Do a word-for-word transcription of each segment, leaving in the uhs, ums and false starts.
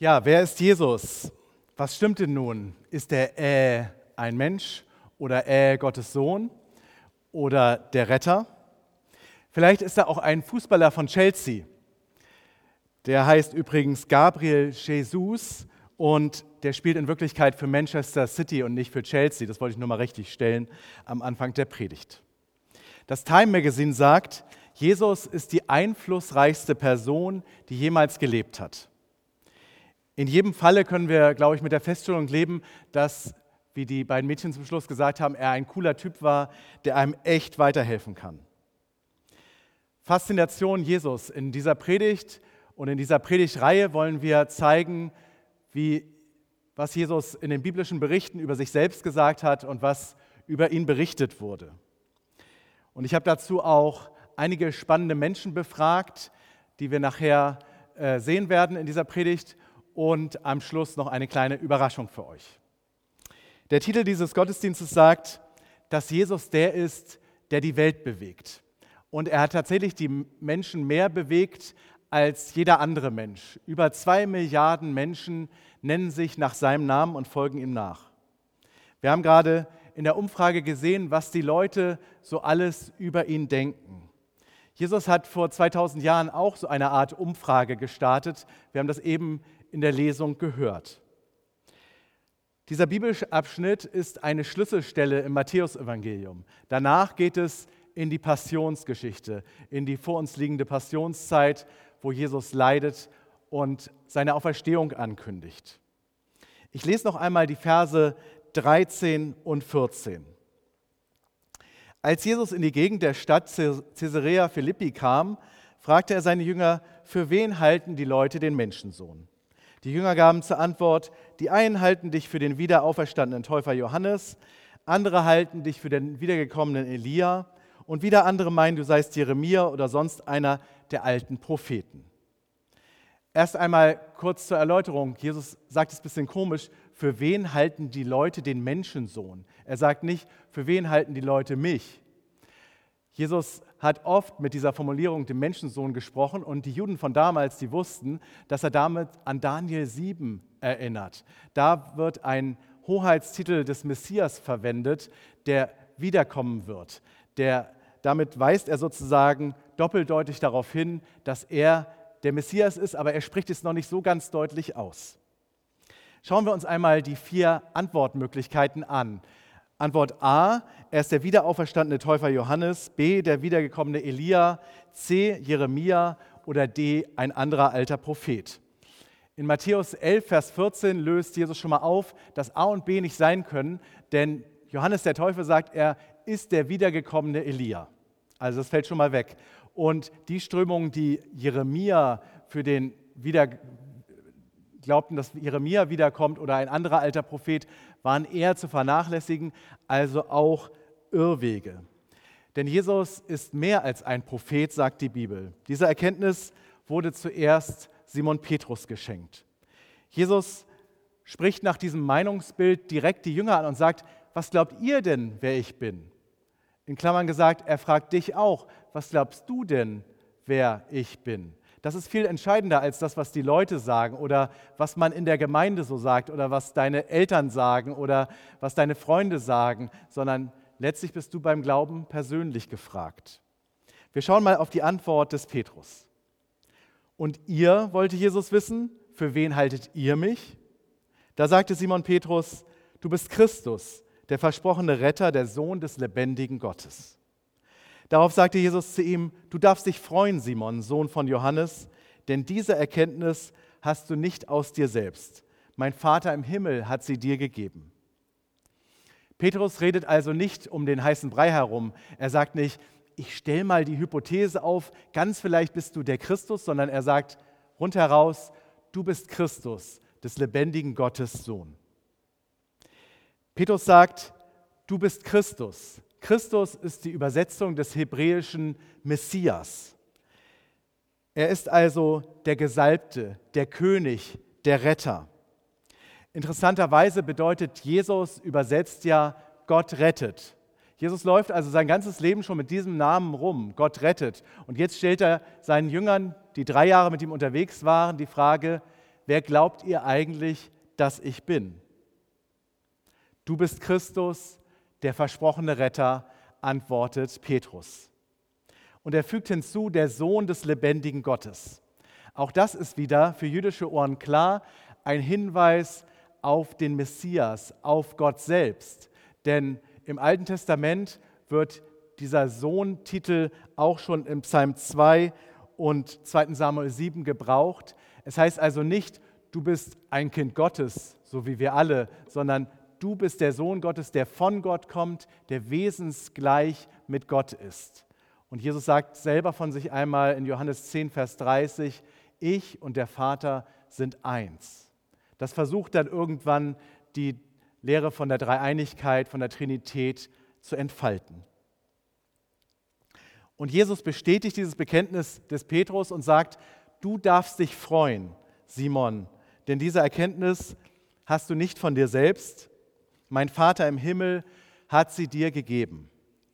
Ja, wer ist Jesus? Was stimmt denn nun? Ist er äh, ein Mensch oder äh, Gottes Sohn oder der Retter? Vielleicht ist er auch ein Fußballer von Chelsea. Der heißt übrigens Gabriel Jesus und der spielt in Wirklichkeit für Manchester City und nicht für Chelsea. Das wollte ich nur mal richtig stellen am Anfang der Predigt. Das Time Magazine sagt, Jesus ist die einflussreichste Person, die jemals gelebt hat. In jedem Falle können wir, glaube ich, mit der Feststellung leben, dass, wie die beiden Mädchen zum Schluss gesagt haben, er ein cooler Typ war, der einem echt weiterhelfen kann. Faszination Jesus. In dieser Predigt und in dieser Predigtreihe wollen wir zeigen, wie, was Jesus in den biblischen Berichten über sich selbst gesagt hat und was über ihn berichtet wurde. Und ich habe dazu auch einige spannende Menschen befragt, die wir nachher äh, sehen werden in dieser Predigt. Und am Schluss noch eine kleine Überraschung für euch. Der Titel dieses Gottesdienstes sagt, dass Jesus der ist, der die Welt bewegt. Und er hat tatsächlich die Menschen mehr bewegt als jeder andere Mensch. Über zwei Milliarden Menschen nennen sich nach seinem Namen und folgen ihm nach. Wir haben gerade in der Umfrage gesehen, was die Leute so alles über ihn denken. Jesus hat vor zweitausend Jahren auch so eine Art Umfrage gestartet. Wir haben das eben in der Lesung gehört. Dieser Bibelabschnitt ist eine Schlüsselstelle im Matthäusevangelium. Danach geht es in die Passionsgeschichte, in die vor uns liegende Passionszeit, wo Jesus leidet und seine Auferstehung ankündigt. Ich lese noch einmal die Verse dreizehn und vierzehn. Als Jesus in die Gegend der Stadt Caesarea Philippi kam, fragte er seine Jünger, für wen halten die Leute den Menschensohn? Die Jünger gaben zur Antwort, die einen halten dich für den wiederauferstandenen Täufer Johannes, andere halten dich für den wiedergekommenen Elia und wieder andere meinen, du seist Jeremia oder sonst einer der alten Propheten. Erst einmal kurz zur Erläuterung. Jesus sagt es ein bisschen komisch, für wen halten die Leute den Menschensohn? Er sagt nicht, für wen halten die Leute mich? Jesus hat oft mit dieser Formulierung dem Menschensohn gesprochen und die Juden von damals, die wussten, dass er damit an Daniel sieben erinnert. Da wird ein Hoheitstitel des Messias verwendet, der wiederkommen wird. Der, damit weist er sozusagen doppeldeutig darauf hin, dass er der Messias ist, aber er spricht es noch nicht so ganz deutlich aus. Schauen wir uns einmal die vier Antwortmöglichkeiten an. Antwort A, er ist der wiederauferstandene Täufer Johannes, B, der wiedergekommene Elia, C, Jeremia oder D, ein anderer alter Prophet. In Matthäus elf, Vers vierzehn löst Jesus schon mal auf, dass A und B nicht sein können, denn Johannes der Täufer sagt, er ist der wiedergekommene Elia. Also das fällt schon mal weg. Und die Strömungen, die Jeremia für den wieder glaubten, dass Jeremia wiederkommt oder ein anderer alter Prophet, waren eher zu vernachlässigen, also auch Irrwege. Denn Jesus ist mehr als ein Prophet, sagt die Bibel. Diese Erkenntnis wurde zuerst Simon Petrus geschenkt. Jesus spricht nach diesem Meinungsbild direkt die Jünger an und sagt, was glaubt ihr denn, wer ich bin? In Klammern gesagt, er fragt dich auch, was glaubst du denn, wer ich bin? Das ist viel entscheidender als das, was die Leute sagen oder was man in der Gemeinde so sagt oder was deine Eltern sagen oder was deine Freunde sagen, sondern letztlich bist du beim Glauben persönlich gefragt. Wir schauen mal auf die Antwort des Petrus. Und ihr, wollte Jesus wissen, für wen haltet ihr mich? Da sagte Simon Petrus, du bist Christus, der versprochene Retter, der Sohn des lebendigen Gottes. Darauf sagte Jesus zu ihm, du darfst dich freuen, Simon, Sohn von Johannes, denn diese Erkenntnis hast du nicht aus dir selbst. Mein Vater im Himmel hat sie dir gegeben. Petrus redet also nicht um den heißen Brei herum. Er sagt nicht, ich stelle mal die Hypothese auf, ganz vielleicht bist du der Christus, sondern er sagt rundheraus, du bist Christus, des lebendigen Gottes Sohn. Petrus sagt, du bist Christus. Christus ist die Übersetzung des hebräischen Messias. Er ist also der Gesalbte, der König, der Retter. Interessanterweise bedeutet Jesus übersetzt ja Gott rettet. Jesus läuft also sein ganzes Leben schon mit diesem Namen rum, Gott rettet. Und jetzt stellt er seinen Jüngern, die drei Jahre mit ihm unterwegs waren, die Frage, wer glaubt ihr eigentlich, dass ich bin? Du bist Christus, der versprochene Retter, antwortet Petrus. Und er fügt hinzu, der Sohn des lebendigen Gottes. Auch das ist wieder für jüdische Ohren klar, ein Hinweis auf den Messias, auf Gott selbst. Denn im Alten Testament wird dieser Sohn-Titel auch schon im Psalm zwei und zweiten Samuel sieben gebraucht. Es heißt also nicht, du bist ein Kind Gottes, so wie wir alle, sondern du bist der Sohn Gottes, der von Gott kommt, der wesensgleich mit Gott ist. Und Jesus sagt selber von sich einmal in Johannes zehn, Vers dreißig, ich und der Vater sind eins. Das versucht dann irgendwann die Lehre von der Dreieinigkeit, von der Trinität zu entfalten. Und Jesus bestätigt dieses Bekenntnis des Petrus und sagt, du darfst dich freuen, Simon, denn diese Erkenntnis hast du nicht von dir selbst, mein Vater im Himmel hat sie dir gegeben.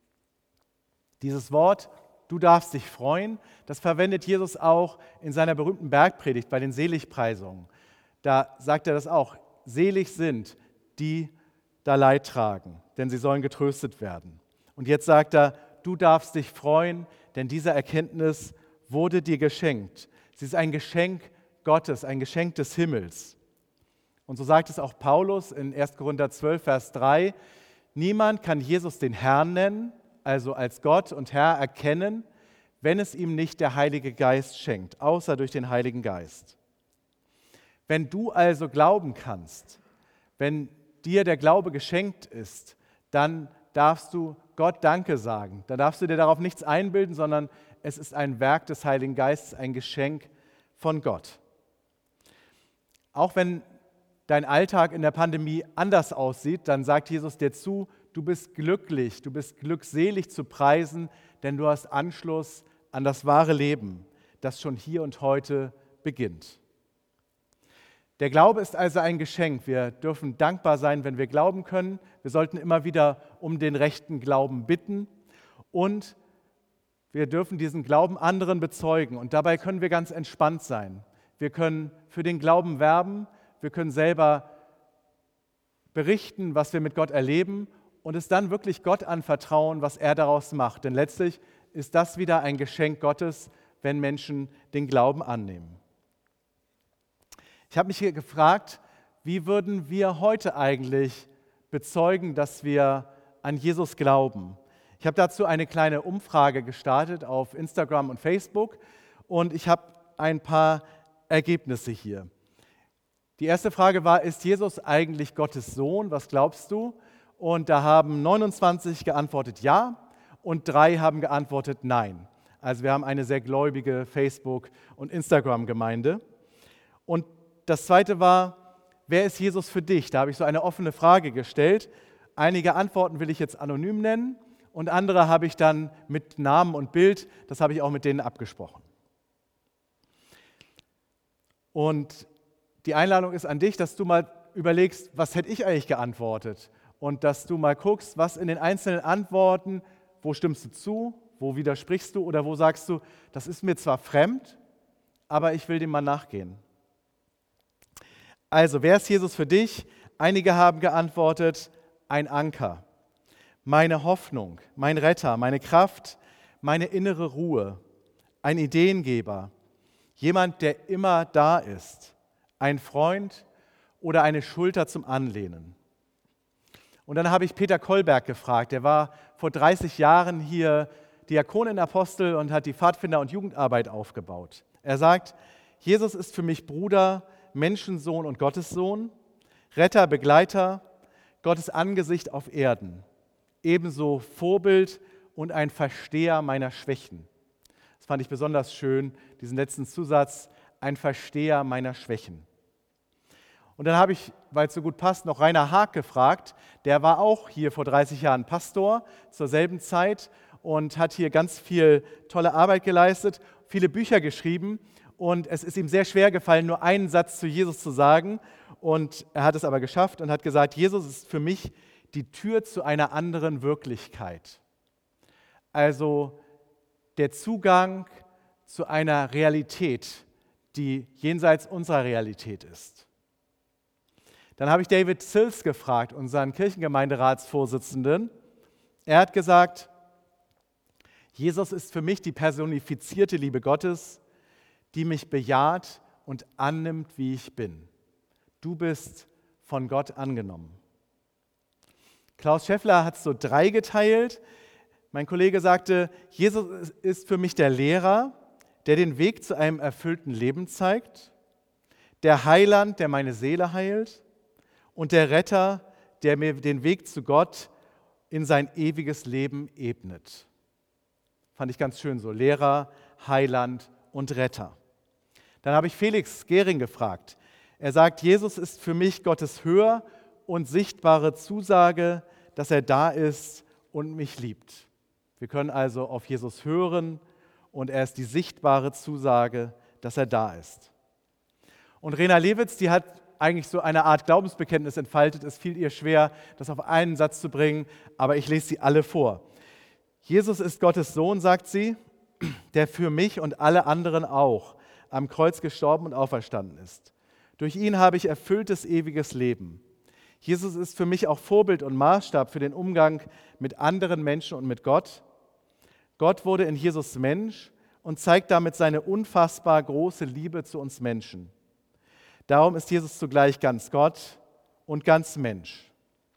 Dieses Wort, du darfst dich freuen, das verwendet Jesus auch in seiner berühmten Bergpredigt bei den Seligpreisungen. Da sagt er das auch, selig sind, die da Leid tragen, denn sie sollen getröstet werden. Und jetzt sagt er, du darfst dich freuen, denn diese Erkenntnis wurde dir geschenkt. Sie ist ein Geschenk Gottes, ein Geschenk des Himmels. Und so sagt es auch Paulus in erster Korinther zwölf, Vers drei, niemand kann Jesus den Herrn nennen, also als Gott und Herr erkennen, wenn es ihm nicht der Heilige Geist schenkt, außer durch den Heiligen Geist. Wenn du also glauben kannst, wenn dir der Glaube geschenkt ist, dann darfst du Gott Danke sagen. Da darfst du dir darauf nichts einbilden, sondern es ist ein Werk des Heiligen Geistes, ein Geschenk von Gott. Auch wenn dein Alltag in der Pandemie anders aussieht, dann sagt Jesus dir zu, du bist glücklich, du bist glückselig zu preisen, denn du hast Anschluss an das wahre Leben, das schon hier und heute beginnt. Der Glaube ist also ein Geschenk. Wir dürfen dankbar sein, wenn wir glauben können. Wir sollten immer wieder um den rechten Glauben bitten und wir dürfen diesen Glauben anderen bezeugen. Und dabei können wir ganz entspannt sein. Wir können für den Glauben werben, wir können selber berichten, was wir mit Gott erleben und es dann wirklich Gott anvertrauen, was er daraus macht. Denn letztlich ist das wieder ein Geschenk Gottes, wenn Menschen den Glauben annehmen. Ich habe mich hier gefragt, wie würden wir heute eigentlich bezeugen, dass wir an Jesus glauben? Ich habe dazu eine kleine Umfrage gestartet auf Instagram und Facebook und ich habe ein paar Ergebnisse hier. Die erste Frage war, ist Jesus eigentlich Gottes Sohn? Was glaubst du? Und da haben neunundzwanzig geantwortet ja und drei haben geantwortet nein. Also wir haben eine sehr gläubige Facebook- und Instagram-Gemeinde. Und das zweite war, wer ist Jesus für dich? Da habe ich so eine offene Frage gestellt. Einige Antworten will ich jetzt anonym nennen und andere habe ich dann mit Namen und Bild, das habe ich auch mit denen abgesprochen. Und die Einladung ist an dich, dass du mal überlegst, was hätte ich eigentlich geantwortet? Und dass du mal guckst, was in den einzelnen Antworten, wo stimmst du zu, wo widersprichst du oder wo sagst du, das ist mir zwar fremd, aber ich will dem mal nachgehen. Also, wer ist Jesus für dich? Einige haben geantwortet, ein Anker, meine Hoffnung, mein Retter, meine Kraft, meine innere Ruhe, ein Ideengeber, jemand, der immer da ist, ein Freund oder eine Schulter zum Anlehnen. Und dann habe ich Peter Kolberg gefragt, der war vor dreißig Jahren hier Diakonenapostel und hat die Pfadfinder- und Jugendarbeit aufgebaut. Er sagt, Jesus ist für mich Bruder, Menschensohn und Gottessohn, Retter, Begleiter, Gottes Angesicht auf Erden, ebenso Vorbild und ein Versteher meiner Schwächen. Das fand ich besonders schön, diesen letzten Zusatz, ein Versteher meiner Schwächen. Und dann habe ich, weil es so gut passt, noch Rainer Haag gefragt. Der war auch hier vor dreißig Jahren Pastor zur selben Zeit und hat hier ganz viel tolle Arbeit geleistet, viele Bücher geschrieben. Und es ist ihm sehr schwer gefallen, nur einen Satz zu Jesus zu sagen. Und er hat es aber geschafft und hat gesagt, Jesus ist für mich die Tür zu einer anderen Wirklichkeit. Also der Zugang zu einer Realität, die jenseits unserer Realität ist. Dann habe ich David Sills gefragt, unseren Kirchengemeinderatsvorsitzenden. Er hat gesagt, Jesus ist für mich die personifizierte Liebe Gottes, die mich bejaht und annimmt, wie ich bin. Du bist von Gott angenommen. Klaus Schäffler hat es so drei geteilt. Mein Kollege sagte, Jesus ist für mich der Lehrer, der den Weg zu einem erfüllten Leben zeigt, der Heiland, der meine Seele heilt und der Retter, der mir den Weg zu Gott in sein ewiges Leben ebnet. Fand ich ganz schön so, Lehrer, Heiland und Retter. Dann habe ich Felix Gehring gefragt. Er sagt, Jesus ist für mich Gottes höher und sichtbare Zusage, dass er da ist und mich liebt. Wir können also auf Jesus hören und er ist die sichtbare Zusage, dass er da ist. Und Rena Lewitz, die hat eigentlich so eine Art Glaubensbekenntnis entfaltet. Es fiel ihr schwer, das auf einen Satz zu bringen, aber ich lese sie alle vor. Jesus ist Gottes Sohn, sagt sie, der für mich und alle anderen auch am Kreuz gestorben und auferstanden ist. Durch ihn habe ich erfülltes ewiges Leben. Jesus ist für mich auch Vorbild und Maßstab für den Umgang mit anderen Menschen und mit Gott. Gott wurde in Jesus Mensch und zeigt damit seine unfassbar große Liebe zu uns Menschen. Darum ist Jesus zugleich ganz Gott und ganz Mensch.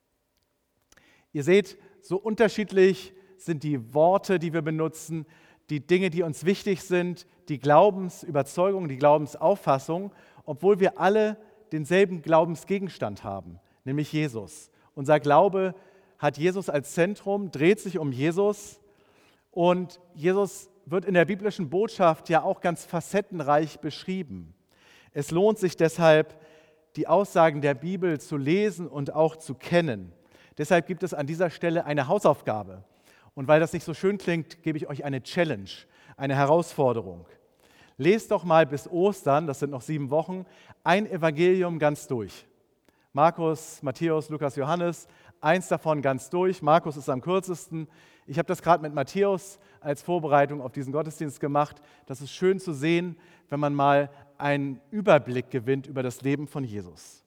Ihr seht, so unterschiedlich sind die Worte, die wir benutzen, die Dinge, die uns wichtig sind, die Glaubensüberzeugung, die Glaubensauffassung, obwohl wir alle denselben Glaubensgegenstand haben, nämlich Jesus. Unser Glaube hat Jesus als Zentrum, dreht sich um Jesus und Jesus wird in der biblischen Botschaft ja auch ganz facettenreich beschrieben. Es lohnt sich deshalb, die Aussagen der Bibel zu lesen und auch zu kennen. Deshalb gibt es an dieser Stelle eine Hausaufgabe. Und weil das nicht so schön klingt, gebe ich euch eine Challenge, eine Herausforderung. Lest doch mal bis Ostern, das sind noch sieben Wochen, ein Evangelium ganz durch. Markus, Matthäus, Lukas, Johannes, eins davon ganz durch. Markus ist am kürzesten. Ich habe das gerade mit Matthäus als Vorbereitung auf diesen Gottesdienst gemacht. Das ist schön zu sehen, wenn man mal einen Überblick gewinnt über das Leben von Jesus.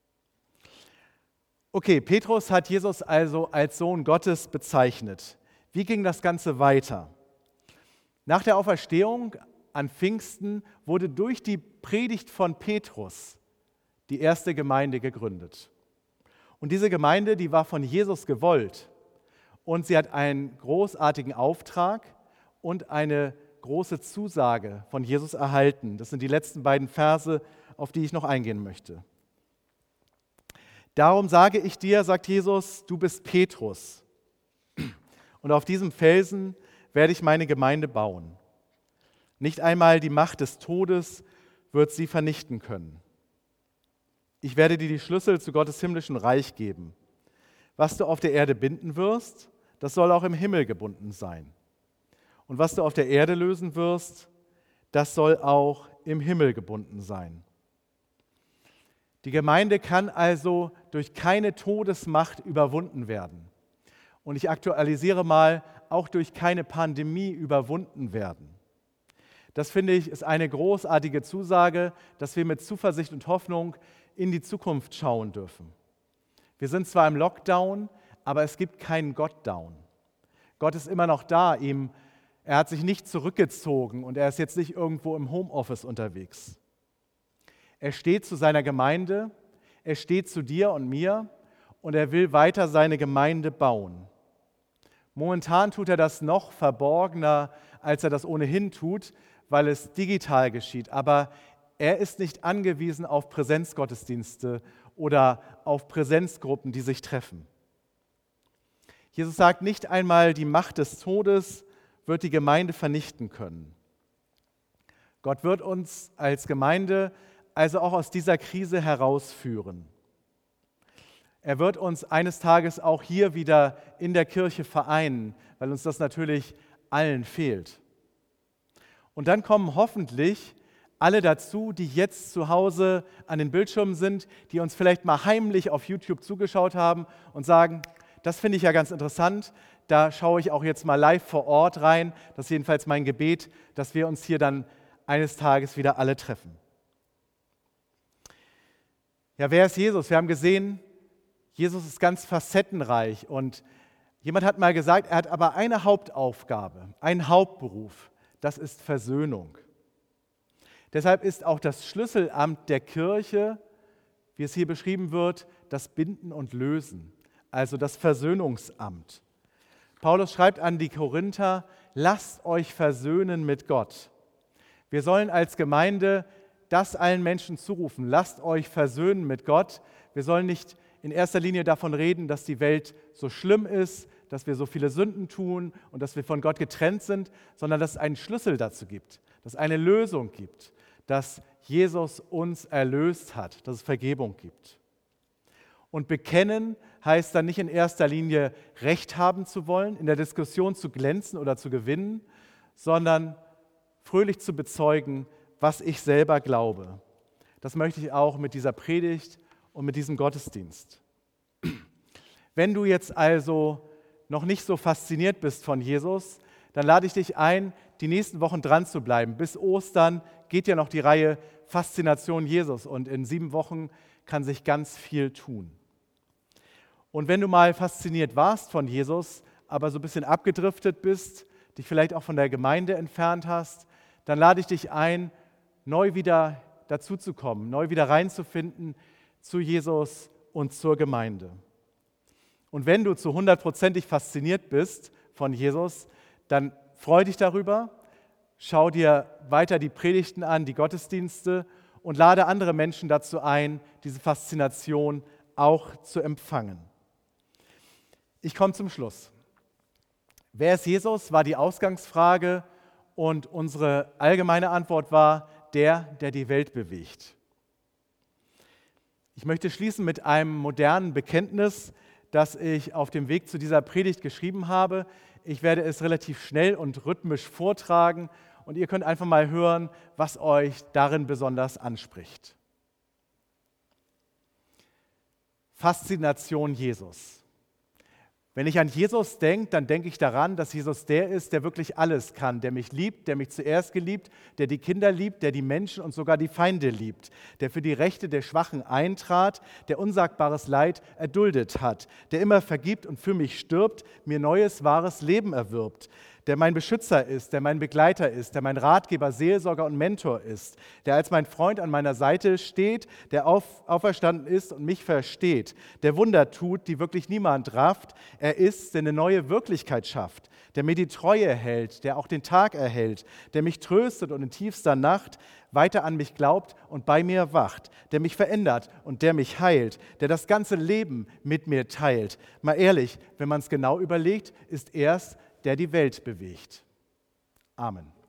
Okay, Petrus hat Jesus also als Sohn Gottes bezeichnet. Wie ging das Ganze weiter? Nach der Auferstehung an Pfingsten wurde durch die Predigt von Petrus die erste Gemeinde gegründet. Und diese Gemeinde, die war von Jesus gewollt. Und sie hat einen großartigen Auftrag und eine große Zusage von Jesus erhalten. Das sind die letzten beiden Verse, auf die ich noch eingehen möchte. Darum sage ich dir, sagt Jesus, du bist Petrus. Und auf diesem Felsen werde ich meine Gemeinde bauen. Nicht einmal die Macht des Todes wird sie vernichten können. Ich werde dir die Schlüssel zu Gottes himmlischen Reich geben. Was du auf der Erde binden wirst, das soll auch im Himmel gebunden sein. Und was du auf der Erde lösen wirst, das soll auch im Himmel gebunden sein. Die Gemeinde kann also durch keine Todesmacht überwunden werden. Und ich aktualisiere mal, auch durch keine Pandemie überwunden werden. Das finde ich ist eine großartige Zusage, dass wir mit Zuversicht und Hoffnung in die Zukunft schauen dürfen. Wir sind zwar im Lockdown, aber es gibt keinen Gottdown. Gott ist immer noch da, ihm, er hat sich nicht zurückgezogen und er ist jetzt nicht irgendwo im Homeoffice unterwegs. Er steht zu seiner Gemeinde, er steht zu dir und mir und er will weiter seine Gemeinde bauen. Momentan tut er das noch verborgener, als er das ohnehin tut, weil es digital geschieht. Aber er ist nicht angewiesen auf Präsenzgottesdienste oder auf Präsenzgruppen, die sich treffen. Jesus sagt, nicht einmal die Macht des Todes wird die Gemeinde vernichten können. Gott wird uns als Gemeinde also auch aus dieser Krise herausführen. Er wird uns eines Tages auch hier wieder in der Kirche vereinen, weil uns das natürlich allen fehlt. Und dann kommen hoffentlich alle dazu, die jetzt zu Hause an den Bildschirmen sind, die uns vielleicht mal heimlich auf YouTube zugeschaut haben und sagen, das finde ich ja ganz interessant, da schaue ich auch jetzt mal live vor Ort rein. Das ist jedenfalls mein Gebet, dass wir uns hier dann eines Tages wieder alle treffen. Ja, wer ist Jesus? Wir haben gesehen, Jesus ist ganz facettenreich und jemand hat mal gesagt, er hat aber eine Hauptaufgabe, einen Hauptberuf, das ist Versöhnung. Deshalb ist auch das Schlüsselamt der Kirche, wie es hier beschrieben wird, das Binden und Lösen, also das Versöhnungsamt. Paulus schreibt an die Korinther, lasst euch versöhnen mit Gott. Wir sollen als Gemeinde das allen Menschen zurufen, lasst euch versöhnen mit Gott. Wir sollen nicht in erster Linie davon reden, dass die Welt so schlimm ist, dass wir so viele Sünden tun und dass wir von Gott getrennt sind, sondern dass es einen Schlüssel dazu gibt, dass es eine Lösung gibt, dass Jesus uns erlöst hat, dass es Vergebung gibt. Und bekennen heißt dann nicht in erster Linie Recht haben zu wollen, in der Diskussion zu glänzen oder zu gewinnen, sondern fröhlich zu bezeugen, was ich selber glaube. Das möchte ich auch mit dieser Predigt und mit diesem Gottesdienst. Wenn du jetzt also noch nicht so fasziniert bist von Jesus, dann lade ich dich ein, die nächsten Wochen dran zu bleiben. Bis Ostern geht ja noch die Reihe Faszination Jesus und in sieben Wochen kann sich ganz viel tun. Und wenn du mal fasziniert warst von Jesus, aber so ein bisschen abgedriftet bist, dich vielleicht auch von der Gemeinde entfernt hast, dann lade ich dich ein, neu wieder dazuzukommen, neu wieder reinzufinden zu Jesus und zur Gemeinde. Und wenn du zu hundertprozentig fasziniert bist von Jesus, dann freu dich darüber, schau dir weiter die Predigten an, die Gottesdienste und lade andere Menschen dazu ein, diese Faszination auch zu empfangen. Ich komme zum Schluss. Wer ist Jesus, war die Ausgangsfrage und unsere allgemeine Antwort war, der, der die Welt bewegt. Ich möchte schließen mit einem modernen Bekenntnis, das ich auf dem Weg zu dieser Predigt geschrieben habe. Ich werde es relativ schnell und rhythmisch vortragen und ihr könnt einfach mal hören, was euch darin besonders anspricht. Faszination Jesus. Wenn ich an Jesus denke, dann denke ich daran, dass Jesus der ist, der wirklich alles kann, der mich liebt, der mich zuerst geliebt, der die Kinder liebt, der die Menschen und sogar die Feinde liebt, der für die Rechte der Schwachen eintrat, der unsagbares Leid erduldet hat, der immer vergibt und für mich stirbt, mir neues, wahres Leben erwirbt, der mein Beschützer ist, der mein Begleiter ist, der mein Ratgeber, Seelsorger und Mentor ist, der als mein Freund an meiner Seite steht, der auf, auferstanden ist und mich versteht, der Wunder tut, die wirklich niemand rafft. Er ist, der eine neue Wirklichkeit schafft, der mir die Treue hält, der auch den Tag erhält, der mich tröstet und in tiefster Nacht weiter an mich glaubt und bei mir wacht, der mich verändert und der mich heilt, der das ganze Leben mit mir teilt. Mal ehrlich, wenn man es genau überlegt, ist er's, der die Welt bewegt. Amen.